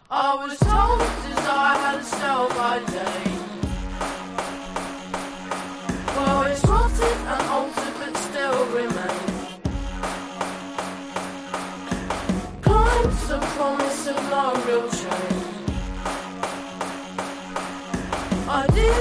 I was told as I had a sell by day. Well, it's rotted and altered but still remains. Climbs the promise of no real change. I did